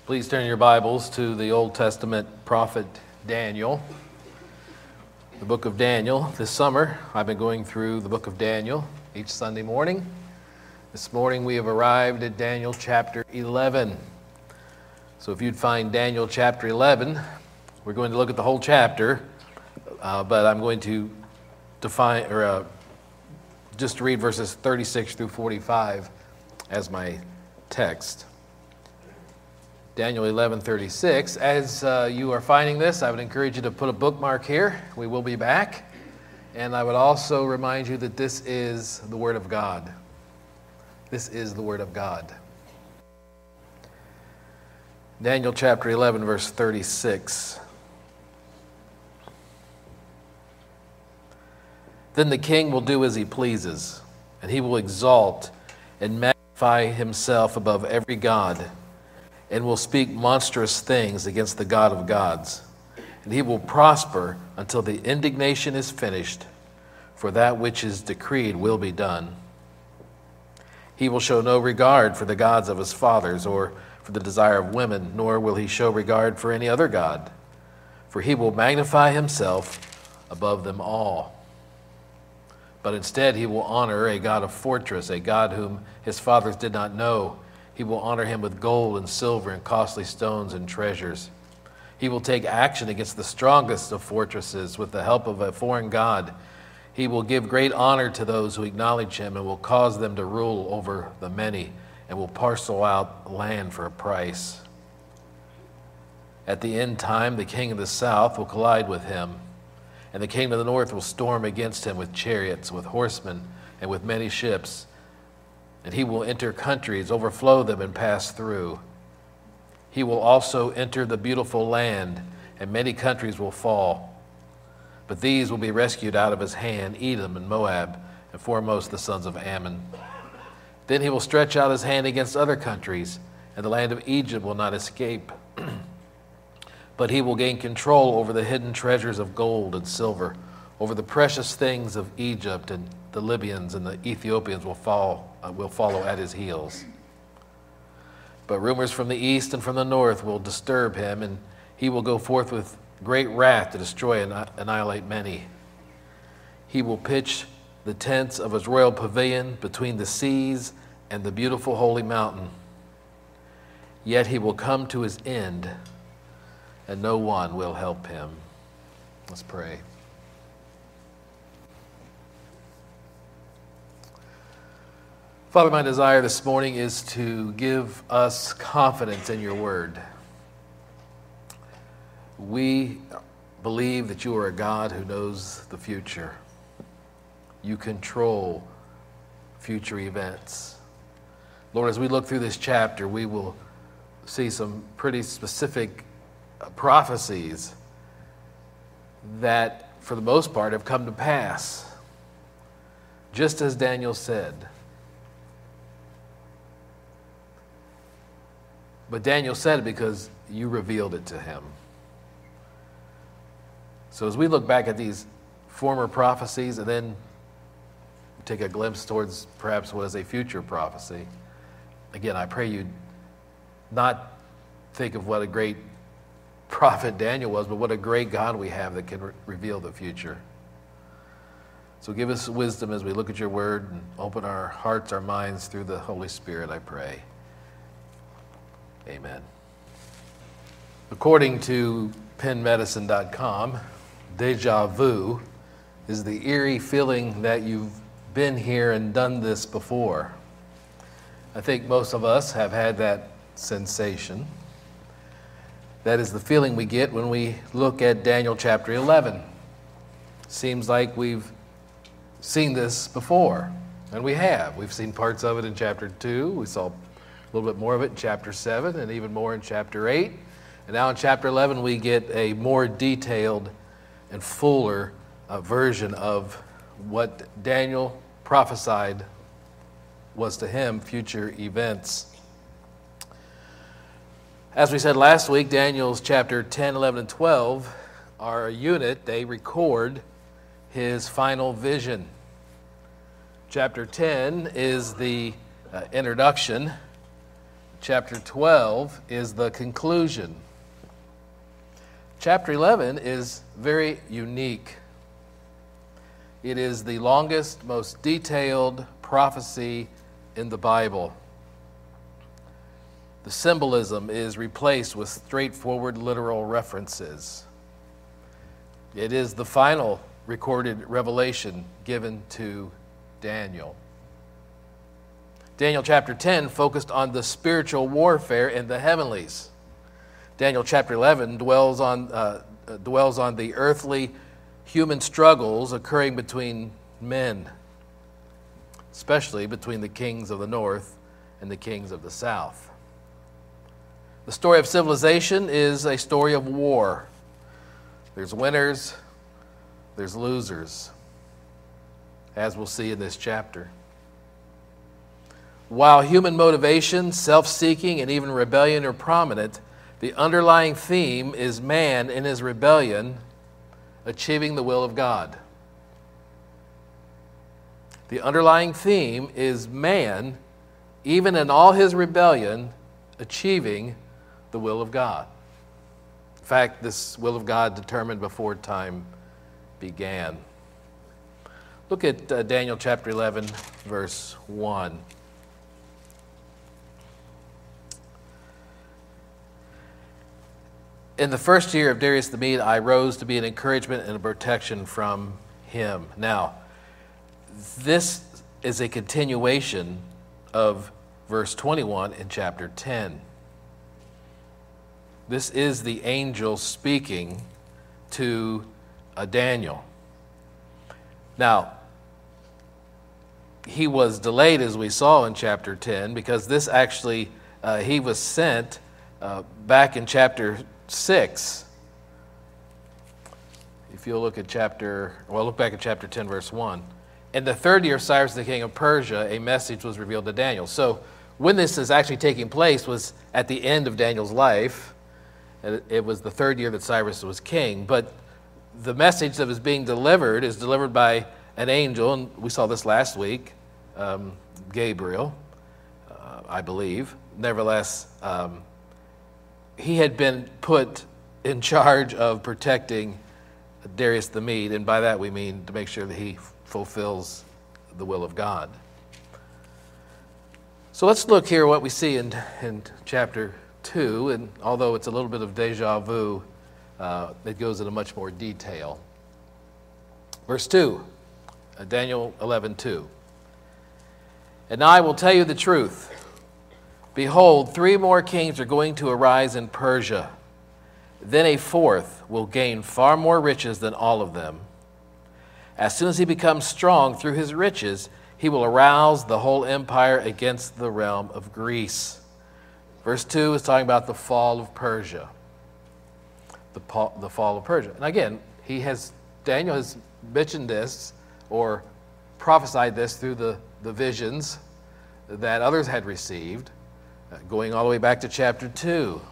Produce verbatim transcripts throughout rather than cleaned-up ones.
Please turn your Bibles to the Old Testament prophet Daniel. The book of Daniel. This summer, I've been going through the book of Daniel each Sunday morning. This morning, we have arrived at Daniel chapter eleven. So if you'd find Daniel chapter eleven, we're going to look at the whole chapter, uh, but I'm going to define, or uh, just read verses thirty-six through forty-five as my text. Daniel eleven thirty-six. As uh, you are finding this, I would encourage you to put a bookmark here. We will be back. And I would also remind you that this is the Word of God. This is the Word of God. Daniel chapter eleven, verse thirty-six. Then the king will do as he pleases, and he will exalt and magnify himself above every god, and will speak monstrous things against the God of gods. And he will prosper until the indignation is finished, for that which is decreed will be done. He will show no regard for the gods of his fathers, or for the desire of women, nor will he show regard for any other god, for he will magnify himself above them all. But instead he will honor a God of fortress, a God whom his fathers did not know. He will honor him with gold and silver and costly stones and treasures. He will take action against the strongest of fortresses with the help of a foreign god. He will give great honor to those who acknowledge him, and will cause them to rule over the many, and will parcel out land for a price. At the end time, the king of the south will collide with him, and the king of the north will storm against him with chariots, with horsemen, and with many ships. And he will enter countries, overflow them, and pass through. He will also enter the beautiful land, and many countries will fall. But these will be rescued out of his hand, Edom and Moab, and foremost the sons of Ammon. Then he will stretch out his hand against other countries, and the land of Egypt will not escape. But he will gain control over the hidden treasures of gold and silver, over the precious things of Egypt, and the Libyans and the Ethiopians will follow, uh, will follow at his heels. But rumors from the east and from the north will disturb him, and he will go forth with great wrath to destroy and annihilate many. He will pitch the tents of his royal pavilion between the seas and the beautiful holy mountain. Yet he will come to his end, and no one will help him. Let's pray. Father, my desire this morning is to give us confidence in your word. We believe that you are a God who knows the future. You control future events. Lord, as we look through this chapter, we will see some pretty specific prophecies that, for the most part, have come to pass, just as Daniel said. But Daniel said it because you revealed it to him. So as we look back at these former prophecies and then take a glimpse towards perhaps what is a future prophecy, again, I pray you not think of what a great prophet Daniel was, but what a great God we have that can re- reveal the future. So give us wisdom as we look at your word, and open our hearts, our minds through the Holy Spirit, I pray. Amen. According to pen medicine dot com, deja vu is the eerie feeling that you've been here and done this before. I think most of us have had that sensation. That is the feeling we get when we look at Daniel chapter eleven. Seems like we've seen this before, and we have. We've seen parts of it in chapter two. We saw a little bit more of it in chapter seven, and even more in chapter eight. And now in chapter eleven, we get a more detailed and fuller uh, version of what Daniel prophesied was to him future events. As we said last week, Daniel's chapter ten, eleven, and twelve are a unit. They record his final vision. Chapter ten is the uh, introduction Chapter twelve is the conclusion. Chapter eleven is very unique. It is the longest, most detailed prophecy in the Bible. The symbolism is replaced with straightforward literal references. It is the final recorded revelation given to Daniel. Daniel chapter ten focused on the spiritual warfare in the heavenlies. Daniel chapter eleven dwells on, uh, dwells on the earthly human struggles occurring between men, especially between the kings of the north and the kings of the south. The story of civilization is a story of war. There's winners, there's losers, as we'll see in this chapter. While human motivation, self-seeking, and even rebellion are prominent, the underlying theme is man in his rebellion achieving the will of God. The underlying theme is man, even in all his rebellion, achieving the will of God. In fact, this will of God determined before time began. Look at uh, Daniel chapter eleven, verse one. In the first year of Darius the Mede, I rose to be an encouragement and a protection from him. Now, this is a continuation of verse twenty-one in chapter ten. This is the angel speaking to uh, Daniel. Now, he was delayed, as we saw in chapter ten, because this actually, uh, he was sent uh, back in chapter six. If you'll look at chapter, well, look back at chapter ten, verse one. In the third year of Cyrus the king of Persia, a message was revealed to Daniel. So when this is actually taking place was at the end of Daniel's life. It was the third year that Cyrus was king. But the message that was being delivered is delivered by an angel, and we saw this last week, um, Gabriel, uh, I believe. Nevertheless, um, he had been put in charge of protecting Darius the Mede, and by that we mean to make sure that he fulfills the will of God. So let's look here what we see in, in chapter two, and although it's a little bit of deja vu, uh, it goes into much more detail. Verse two, uh, Daniel eleven two. And I will tell you the truth. Behold, three more kings are going to arise in Persia. Then a fourth will gain far more riches than all of them. As soon as he becomes strong through his riches, he will arouse the whole empire against the realm of Greece. Verse two is talking about the fall of Persia. The, the fall of Persia. And again, he has, Daniel has mentioned this or prophesied this through the, the visions that others had received, uh, going all the way back to chapter two.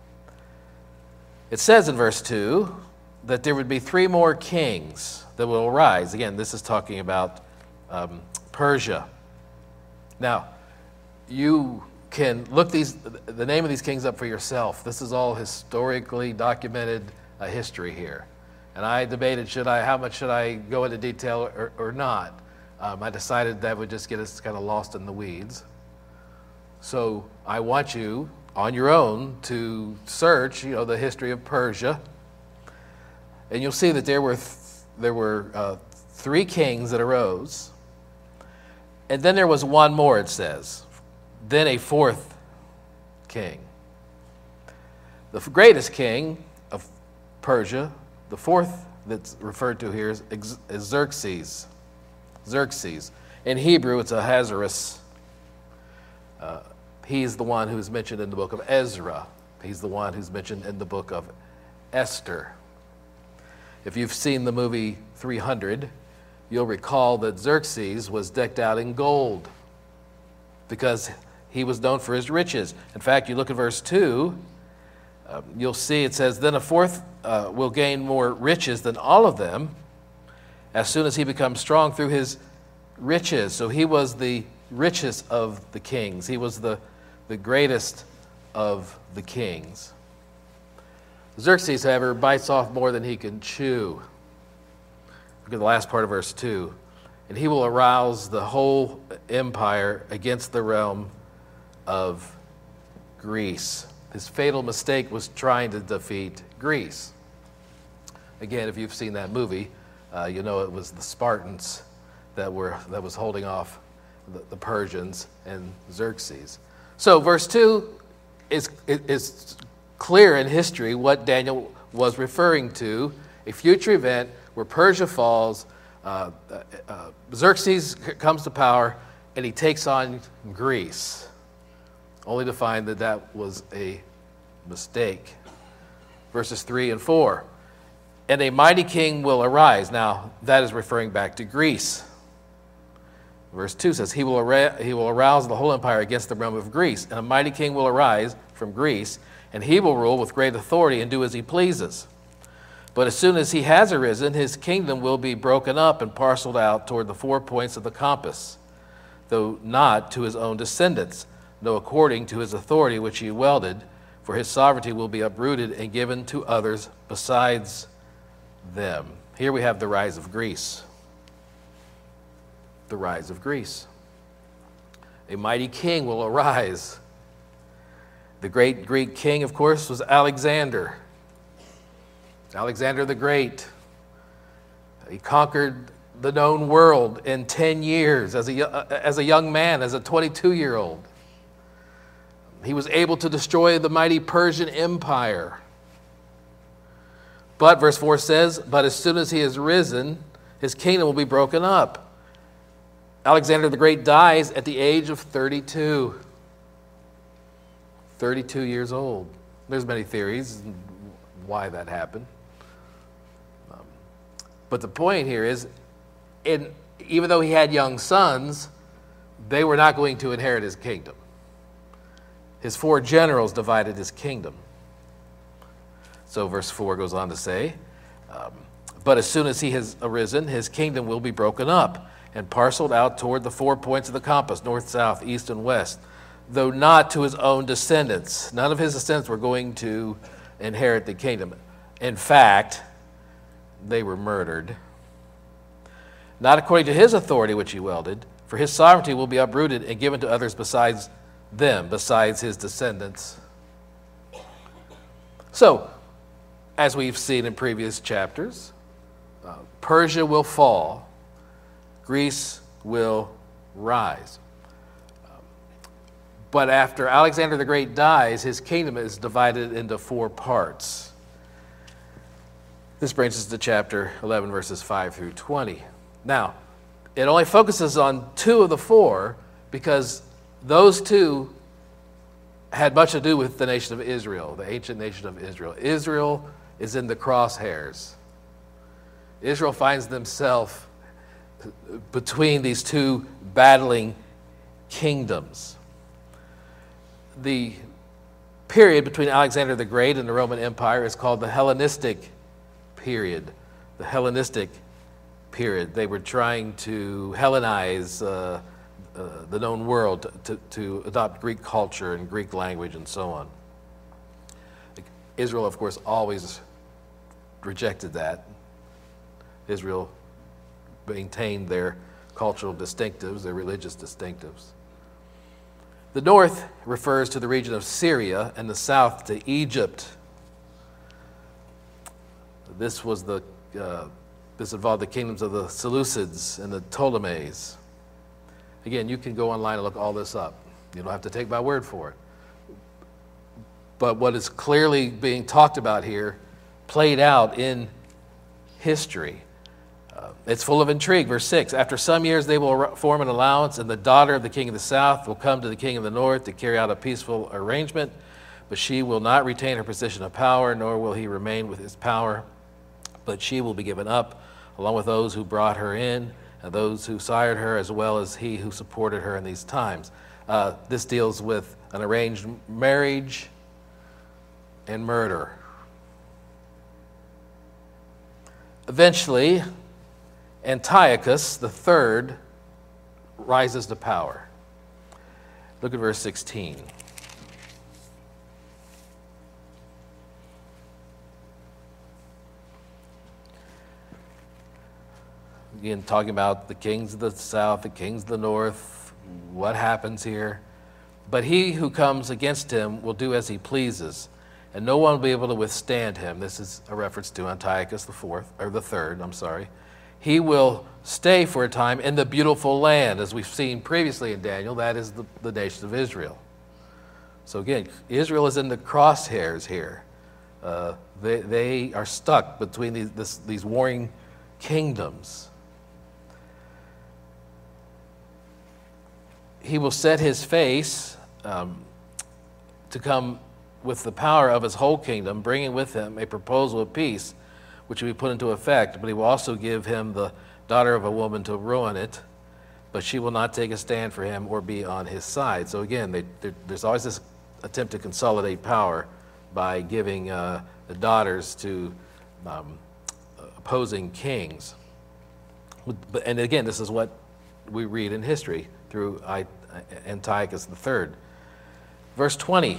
It says in verse two that there would be three more kings that will arise. Again, this is talking about um, Persia. Now, you can look these the name of these kings up for yourself. This is all historically documented uh, history here. And I debated should I how much should I go into detail or, or not. Um, I decided that would just get us kind of lost in the weeds. So I want you on your own to search, you know, the history of Persia, and you'll see that there were th- there were uh, three kings that arose, and then there was one more. It says, then a fourth king. The greatest king of Persia, the fourth that's referred to here, is, is Xerxes. Xerxes. In Hebrew, it's Ahasuerus. Uh, he's the one who's mentioned in the book of Ezra. He's the one who's mentioned in the book of Esther. If you've seen the movie three hundred, you'll recall that Xerxes was decked out in gold because he was known for his riches. In fact, you look at verse two, uh, you'll see it says, then a fourth uh, will gain more riches than all of them as soon as he becomes strong through his riches. So he was the richest of the kings. He was the, the greatest of the kings. Xerxes, however, bites off more than he can chew. Look at the last part of verse two. And he will arouse the whole empire against the realm of Greece. His fatal mistake was trying to defeat Greece. Again, if you've seen that movie, uh, you know it was the Spartans that were that was holding off the, the Persians and Xerxes. So verse two is, is clear in history what Daniel was referring to, a future event where Persia falls, uh, uh, uh, Xerxes comes to power, and he takes on Greece, only to find that that was a mistake. Verses three and four. And a mighty king will arise. Now, that is referring back to Greece. Verse two says, he will, ar- he will arouse the whole empire against the realm of Greece. And a mighty king will arise from Greece, and he will rule with great authority and do as he pleases. But as soon as he has arisen, his kingdom will be broken up and parceled out toward the four points of the compass, though not to his own descendants, though according to his authority which he wielded, for his sovereignty will be uprooted and given to others besides them. Here we have the rise of Greece. The rise of Greece. A mighty king will arise. The great Greek king, of course, was Alexander. Alexander the Great. He conquered the known world in ten years as a, as a young man, as a twenty-two-year-old. He was able to destroy the mighty Persian Empire. But, verse four says, but as soon as he has risen, his kingdom will be broken up. Alexander the Great dies at the age of thirty-two. thirty-two years old. There's many theories why that happened. Um, but the point here is, in, even though he had young sons, they were not going to inherit his kingdom. His four generals divided his kingdom. So verse four goes on to say, um, but as soon as he has arisen, his kingdom will be broken up and parceled out toward the four points of the compass, north, south, east, and west, though not to his own descendants. None of his descendants were going to inherit the kingdom. In fact, they were murdered. Not according to his authority which he wielded, for his sovereignty will be uprooted and given to others besides them, besides his descendants. So, as we've seen in previous chapters, uh, Persia will fall, Greece will rise. Um, but after Alexander the Great dies, his kingdom is divided into four parts. This brings us to chapter eleven, verses five through twenty. Now, it only focuses on two of the four because those two had much to do with the nation of Israel, the ancient nation of Israel. Israel is in the crosshairs. Israel finds themselves between these two battling kingdoms. The period between Alexander the Great and the Roman Empire is called the Hellenistic period. The Hellenistic period. They were trying to Hellenize uh, uh, the known world, to, to adopt Greek culture and Greek language and so on. Israel, of course, always rejected that. Israel maintained their cultural distinctives, their religious distinctives. The north refers to the region of Syria and the south to Egypt. This was the uh, this involved the kingdoms of the Seleucids and the Ptolemies. Again, you can go online and look all this up. You don't have to take my word for it. But what is clearly being talked about here played out in history. Uh, it's full of intrigue. Verse six, after some years they will form an alliance, and the daughter of the king of the south will come to the king of the north to carry out a peaceful arrangement, but she will not retain her position of power, nor will he remain with his power, but she will be given up, along with those who brought her in, and those who sired her, as well as he who supported her in these times. Uh, this deals with an arranged marriage and murder. Eventually, Antiochus the third rises to power. Look at verse sixteen. again, talking about the kings of the south, the kings of the north, what happens here. But he who comes against him will do as he pleases, and no one will be able to withstand him. This is a reference to Antiochus the fourth, or the third, I'm sorry. He will stay for a time in the beautiful land, as we've seen previously in Daniel. That is the, the nation of Israel. So again, Israel is in the crosshairs here. Uh, they, they are stuck between these, this, these warring kingdoms. He will set his face um, to come with the power of his whole kingdom, bringing with him a proposal of peace, which will be put into effect. But he will also give him the daughter of a woman to ruin it, but she will not take a stand for him or be on his side. So again, they, there's always this attempt to consolidate power by giving uh, the daughters to um, opposing kings. And again, this is what we read in history through Antiochus the third. Verse twenty.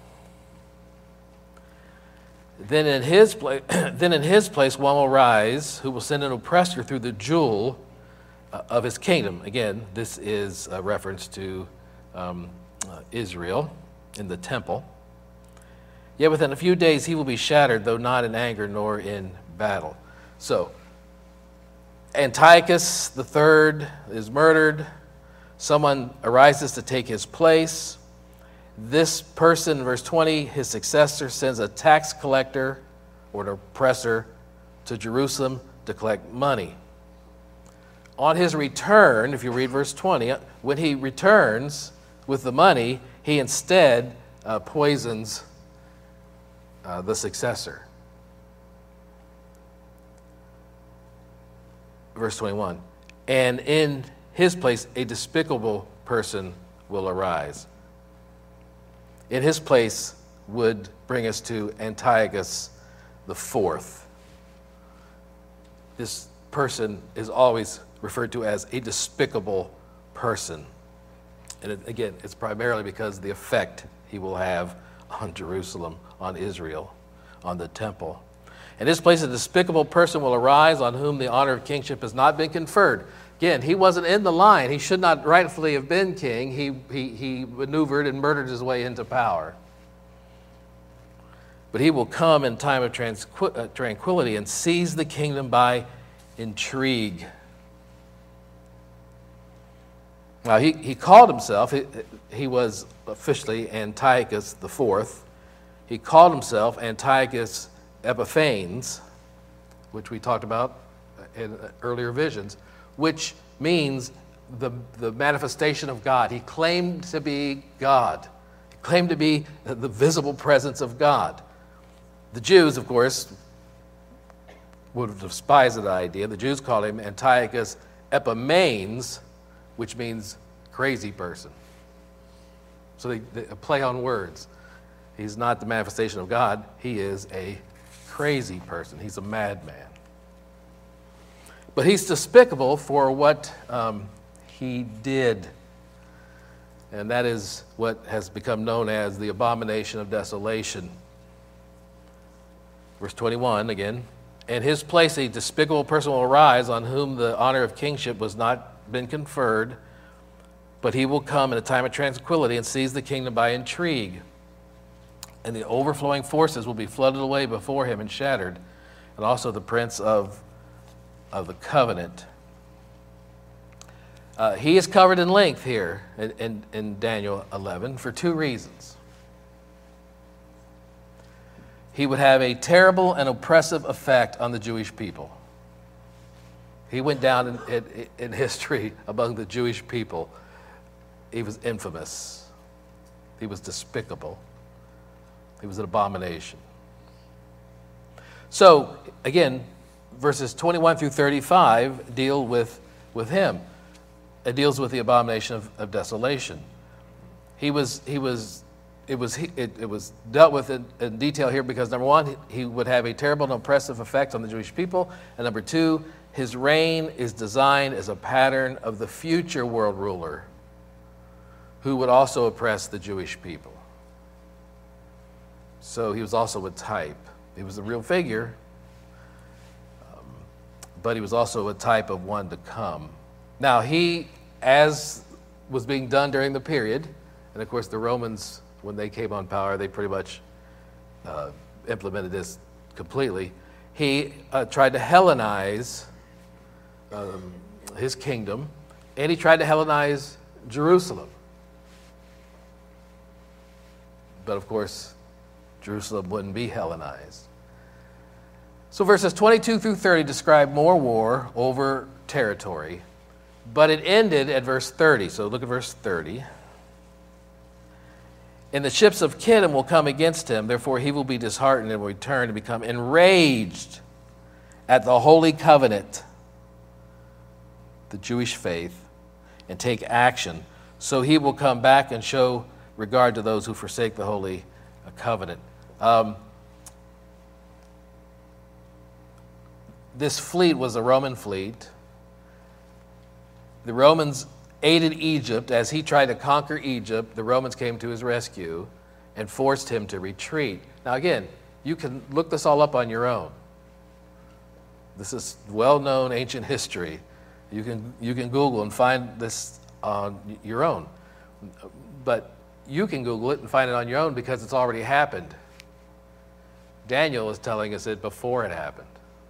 Then in his place, then in his place one will rise, who will send an oppressor through the jewel uh, of his kingdom. Again, this is a reference to um, uh, Israel in the temple. Yet within a few days he will be shattered, though not in anger nor in battle. So Antiochus the third is murdered. Someone arises to take his place. This person, verse twenty, his successor, sends a tax collector or an oppressor to Jerusalem to collect money. On his return, if you read verse twenty, when he returns with the money, he instead uh, poisons uh, the successor. Verse twenty-one, and in his place a despicable person will arise. In his place would bring us to Antiochus the fourth. This person is always referred to as a despicable person. And it, again, it's primarily because of the effect he will have on Jerusalem, on Israel, on the temple. In his place a despicable person will arise on whom the honor of kingship has not been conferred. Again, he wasn't in the line. He should not rightfully have been king. He, he, he maneuvered and murdered his way into power. But he will come in time of tranqu- uh, tranquility and seize the kingdom by intrigue. Now, he, he called himself, he, he was officially Antiochus the fourth. He called himself Antiochus Epiphanes, which we talked about in earlier visions, which means the, the manifestation of God. He claimed to be God. He claimed to be the visible presence of God. The Jews, of course, would have despised that idea. The Jews called him Antiochus Epimanes, which means crazy person. So they, they a play on words. He's not the manifestation of God. He is a crazy person. He's a madman. But he's despicable for what um, he did. And that is what has become known as the abomination of desolation. Verse twenty-one again. In his place a despicable person will arise on whom the honor of kingship was not been conferred, but he will come in a time of tranquility and seize the kingdom by intrigue. And the overflowing forces will be flooded away before him and shattered, and also the prince of of the covenant. Uh, he is covered in length here in, in, in Daniel eleven for two reasons. He would have a terrible and oppressive effect on the Jewish people. He went down in, in, in history among the Jewish people. He was infamous. He was despicable. He was an abomination. So, again, verses twenty-one through thirty-five deal with, with him. It deals with the abomination of, of desolation. He was, he was, it was, it, it was dealt with in, in detail here because number one, he would have a terrible and oppressive effect on the Jewish people, and number two, his reign is designed as a pattern of the future world ruler who would also oppress the Jewish people. So he was also a type. He was a real figure. but he was also a type of one to come. Now, he, as was being done during the period, and of course the Romans, when they came on power, they pretty much uh, implemented this completely. He uh, tried to Hellenize um, his kingdom, and he tried to Hellenize Jerusalem. But of course, Jerusalem wouldn't be Hellenized. So verses twenty-two through thirty describe more war over territory, but it ended at verse thirty. So look at verse thirty. And the ships of Kittim will come against him, therefore he will be disheartened and will return and become enraged at the holy covenant, the Jewish faith, and take action. So he will come back and show regard to those who forsake the holy covenant. Um, this fleet was a Roman fleet. The Romans aided Egypt. As he tried to conquer Egypt, the Romans came to his rescue and forced him to retreat. Now again, you can look this all up on your own. This is well-known ancient history. You can, you can Google and find this on your own. But you can Google it and find it on your own because it's already happened. Daniel is telling us it before it happened.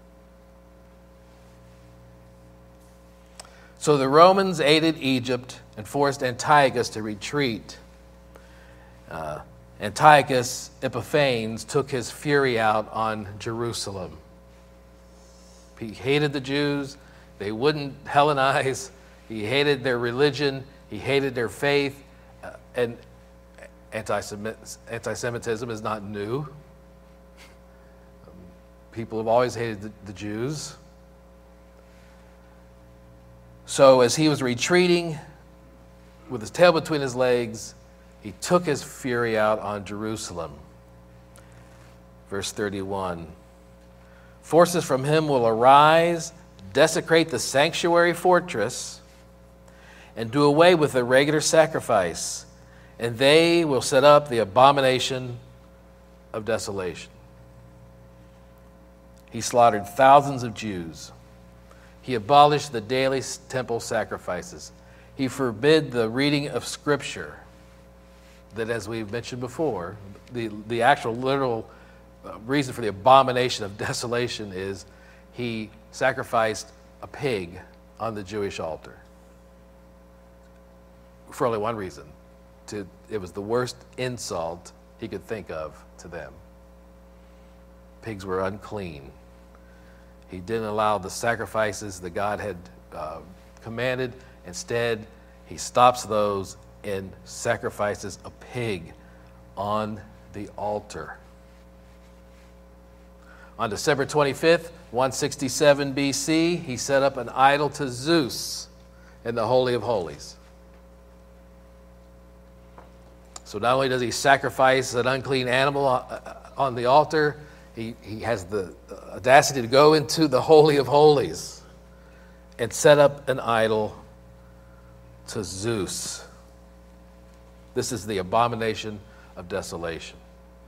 So the Romans aided Egypt and forced Antiochus to retreat. Uh, Antiochus Epiphanes took his fury out on Jerusalem. He hated the Jews. They wouldn't Hellenize. He hated their religion. He hated their faith. Uh, and anti-Semitism is not new. Um, people have always hated the, the Jews. So as he was retreating with his tail between his legs, he took his fury out on Jerusalem. Verse thirty-one. Forces from him will arise, desecrate the sanctuary fortress, and do away with the regular sacrifice, and they will set up the abomination of desolation. He slaughtered thousands of Jews. He abolished the daily temple sacrifices. He forbid the reading of Scripture. That, as we've mentioned before, the, the actual literal reason for the abomination of desolation is he sacrificed a pig on the Jewish altar. For only one reason. To, it was the worst insult he could think of to them. Pigs were unclean. He didn't allow the sacrifices that God had uh, commanded. Instead, he stops those and sacrifices a pig on the altar. On December twenty-fifth, one sixty-seven B C, he set up an idol to Zeus in the Holy of Holies. So not only does he sacrifice an unclean animal on the altar, he, he has the audacity to go into the Holy of Holies and set up an idol to Zeus. This is the abomination of desolation.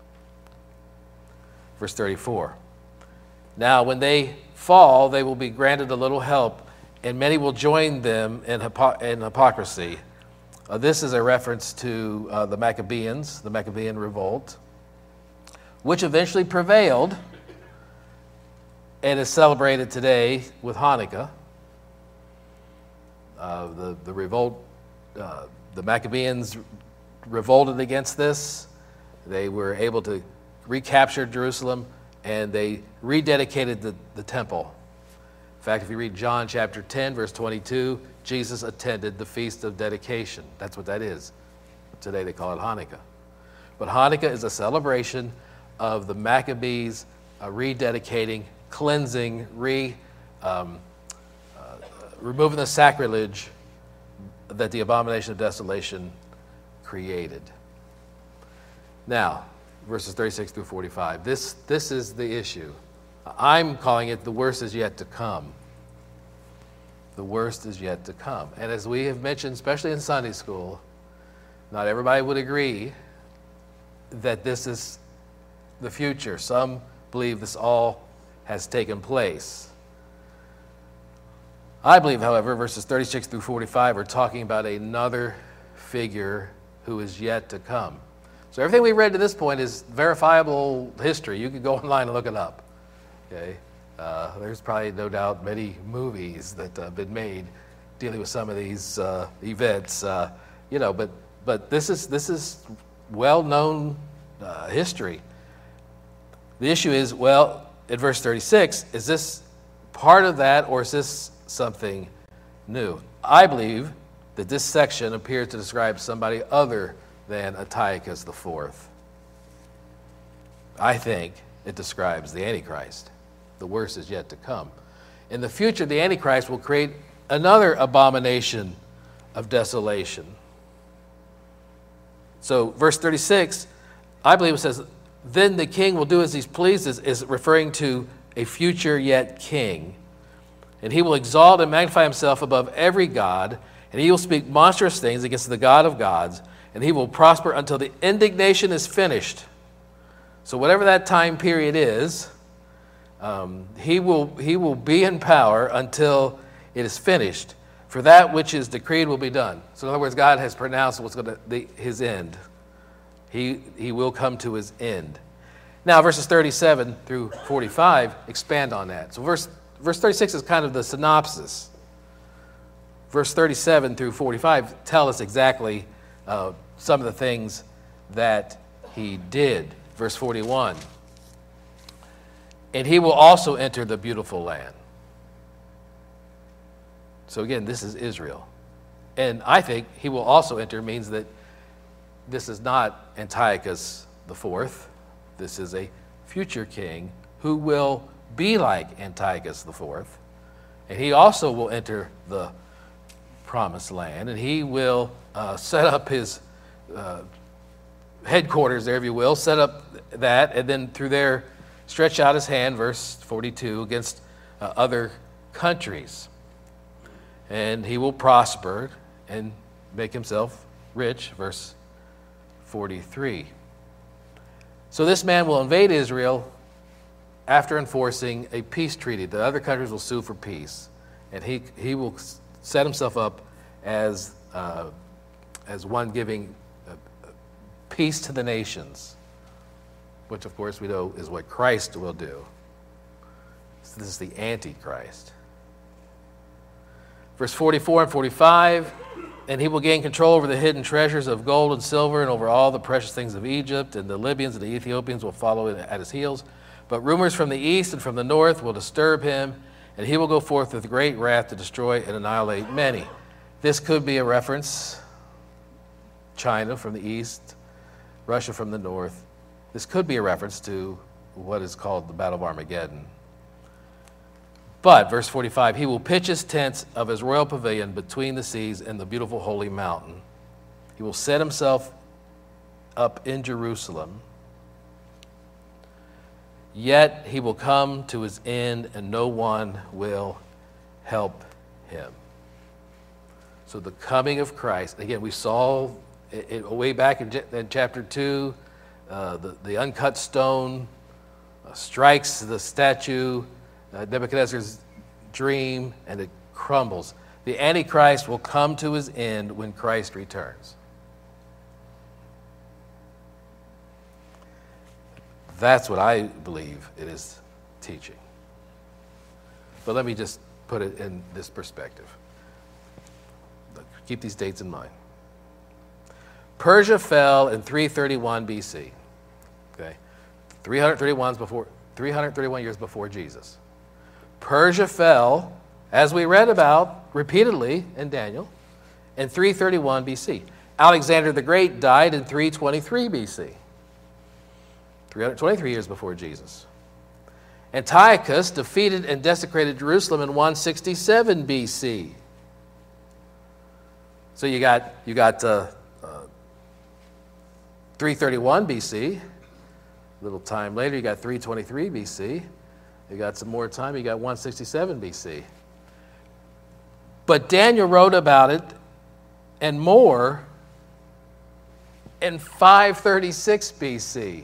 Verse thirty-four. Now when they fall, they will be granted a little help, and many will join them in, hypo- in hypocrisy. Uh, this is a reference to uh, the Maccabees, the Maccabean revolt, which eventually prevailed and is celebrated today with Hanukkah. Uh, the, the revolt, uh, the Maccabees revolted against this. They were able to recapture Jerusalem, and they rededicated the, the temple. In fact, if you read John chapter ten, verse twenty-two, Jesus attended the Feast of Dedication. That's what that is. Today they call it Hanukkah. But Hanukkah is a celebration of the Maccabees uh, rededicating, cleansing, re, um, uh, removing the sacrilege that the abomination of desolation created. Now, verses thirty-six through forty-five. This, this is the issue. I'm calling it the worst is yet to come. The worst is yet to come. And as we have mentioned, especially in Sunday school, not everybody would agree that this is the future. Some believe this all has taken place. I believe, however, verses thirty-six through forty-five are talking about another figure who is yet to come. So everything we read to this point is verifiable history. You can go online and look it up. Okay, uh, there's probably no doubt many movies that have been made dealing with some of these uh, events. Uh, you know, but but this is this is well-known uh, history. The issue is, well, at verse thirty-six, is this part of that, or is this something new? I believe that this section appears to describe somebody other than Antiochus the Fourth. I think it describes the Antichrist. The worst is yet to come. In the future, the Antichrist will create another abomination of desolation. So, verse thirty-six, I believe it says, then the king will do as he pleases, is referring to a future yet king. And he will exalt and magnify himself above every god, and he will speak monstrous things against the God of gods, and he will prosper until the indignation is finished. So whatever that time period is, um, he will he will be in power until it is finished. For that which is decreed will be done. So in other words, God has pronounced what's going to be his end. He he will come to his end. Now verses thirty-seven through forty-five expand on that. So verse verse thirty-six is kind of the synopsis. Verse thirty-seven through forty-five tell us exactly uh, some of the things that he did. Verse forty-one, and he will also enter the beautiful land. So again, this is Israel. And I think he will also enter means that this is not Antiochus the Fourth. This is a future king who will be like Antiochus the Fourth. And he also will enter the promised land, and he will uh, set up his uh, headquarters there, if you will, set up that, and then through there stretch out his hand, verse forty-two, against uh, other countries. And he will prosper and make himself rich, verse forty-three. So this man will invade Israel after enforcing a peace treaty. The other countries will sue for peace, and he he will set himself up as uh, as one giving uh, peace to the nations, which of course we know is what Christ will do. So this is the Antichrist. Verse forty-four and forty-five, and he will gain control over the hidden treasures of gold and silver and over all the precious things of Egypt, and the Libyans and the Ethiopians will follow at his heels. But rumors from the east and from the north will disturb him, and he will go forth with great wrath to destroy and annihilate many. This could be a reference, China from the east, Russia from the north. This could be a reference to what is called the Battle of Armageddon. But, verse forty-five, he will pitch his tents of his royal pavilion between the seas and the beautiful holy mountain. He will set himself up in Jerusalem. Yet he will come to his end, and no one will help him. So the coming of Christ, again, we saw it, it way back in, in chapter two, uh, the, the uncut stone uh, strikes the statue, uh, Nebuchadnezzar's dream, and it crumbles. The Antichrist will come to his end when Christ returns. That's what I believe it is teaching. But let me just put it in this perspective. Keep these dates in mind. Persia fell in three thirty-one B C. Okay, three thirty-one before, three hundred thirty-one years before Jesus. Persia fell, as we read about repeatedly in Daniel, in three thirty-one B C. Alexander the Great died in three twenty-three B C. three hundred twenty-three years before Jesus. Antiochus defeated and desecrated Jerusalem in one sixty-seven B C. So you got you got uh, uh, three thirty-one B C. A little time later, you got three twenty-three B C. You got some more time, you got one sixty-seven B C. But Daniel wrote about it and more in five thirty-six B C.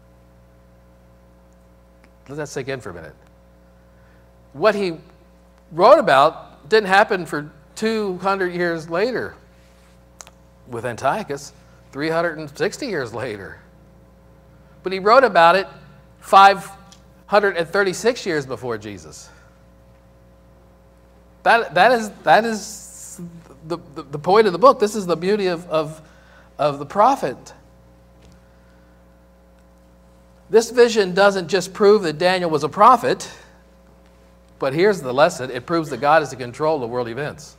Let that sink in for a minute. What he wrote about didn't happen for two hundred years later with Antiochus, three hundred sixty years later. But he wrote about it five hundred thirty-six years before Jesus. That, that is, that is the, the, the point of the book. This is the beauty of, of, of the prophet. This vision doesn't just prove that Daniel was a prophet, but here's the lesson. It proves that God is in control of world events.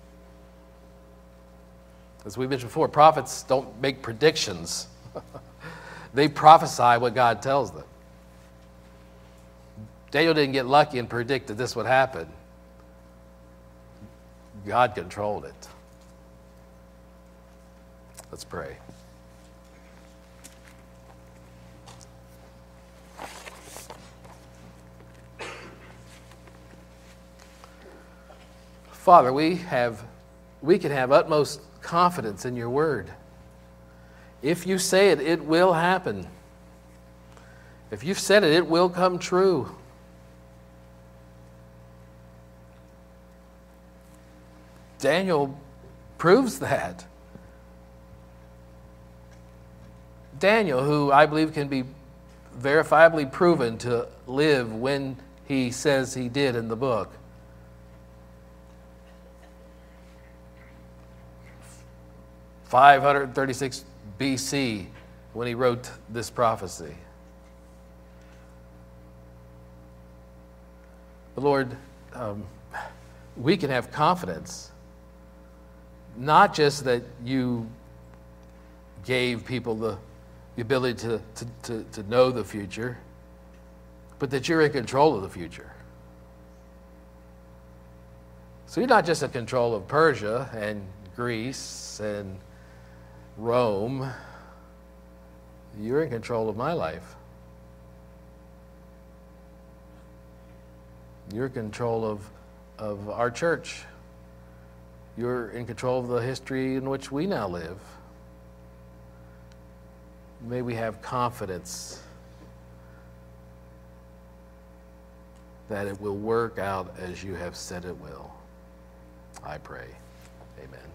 As we mentioned before, prophets don't make predictions. They prophesy what God tells them. Daniel didn't get lucky and predict that this would happen. God controlled it. Let's pray. Father, we have we can have utmost confidence in your word. If you say it, it will happen. If you've said it, it will come true. Daniel proves that. Daniel, who I believe can be verifiably proven to live when he says he did in the book. five hundred thirty-six B C when he wrote this prophecy. But Lord, um, we can have confidence, not just that you gave people the, the ability to, to, to, to know the future, but that you're in control of the future. So you're not just in control of Persia and Greece and Rome. You're in control of my life. You're in control of, of our church. You're in control of the history in which we now live. May we have confidence that it will work out as you have said it will. I pray. Amen.